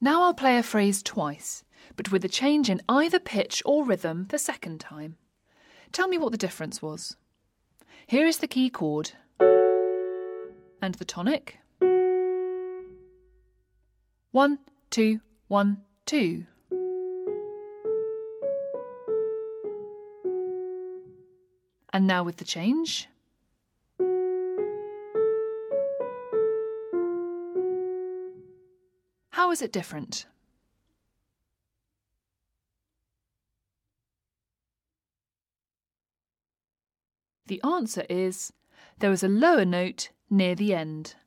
Now I'll play a phrase twice, but with a change in either pitch or rhythm the second time. Tell me what the difference was. Here is the key chord and the tonic. 1, 2, 1, 2. And now with the change. How is it different? The answer is there was a lower note near the end.